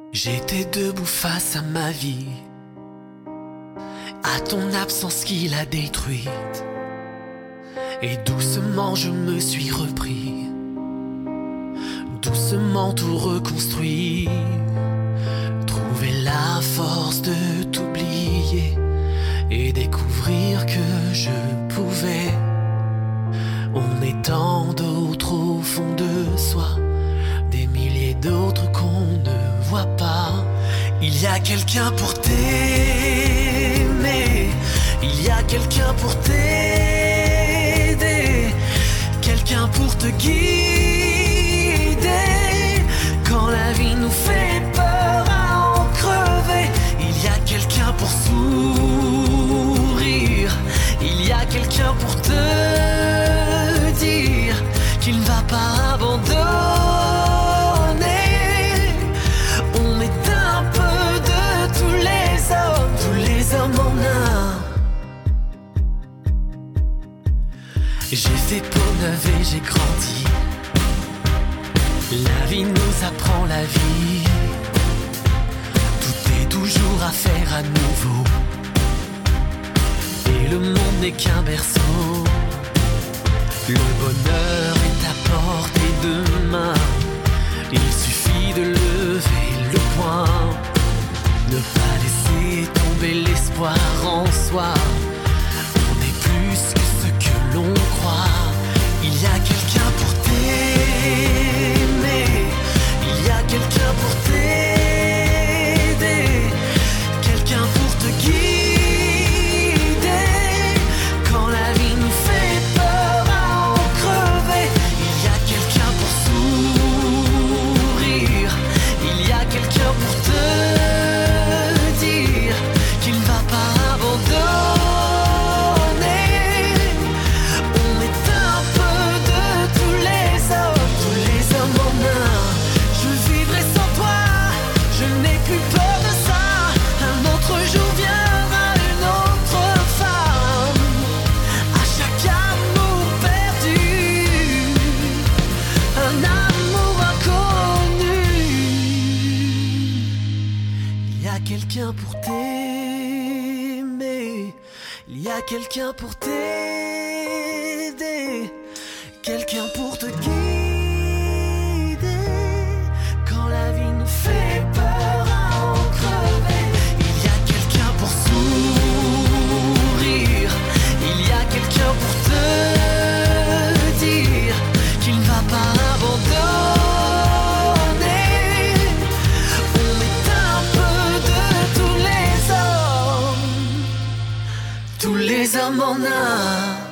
J'étais debout face à ma vie, à ton absence qui l'a détruite. Et doucement je me suis repris, doucement tout reconstruit. Trouver la force de t'oublier et découvrir que je pouvais. On est tant d'autres au fond de soi, des milliers d'autres qu'on ne voit pas. Il y a quelqu'un pour t'aimer, il y a quelqu'un pour t'aider, quelqu'un pour te guider. Quand la vie nous fait peur à en crever, il y a quelqu'un pour sourire, il y a quelqu'un pour te dire qu'il ne va pas abandonner. On est un peu de tous les hommes en un. J'ai fait peau neuve et j'ai grandi. La vie nous apprend la vie. Tout est toujours à faire à nouveau. Et le monde n'est qu'un berceau. Le bonheur est à portée de main. Il suffit de lever le poing. Ne pas laisser tomber l'espoir en soi. On est plus que ce que l'on croit. Il y a quelqu'un pour t'aimer, il y a quelqu'un pour t'aider, quelqu'un pour te guider. Quand la vie nous fait peur à en crever, il y a quelqu'un pour sourire, il y a quelqu'un pour te dire qu'il ne va pas abandonner. On est un peu de tous les hommes en un. Je vivrai sans toi, je n'ai plus peur de ça. Un autre jour viendra une autre femme. À chaque amour perdu, un amour inconnu. Il y a quelqu'un pour t'aimer, il y a quelqu'un pour t'aider, quelqu'un pour te guider. Quand la vie nous fait peur à en crever, il y a quelqu'un pour sourire, il y a quelqu'un pour te dire qu'il ne va pas abandonner. On est un peu de tous les hommes en un.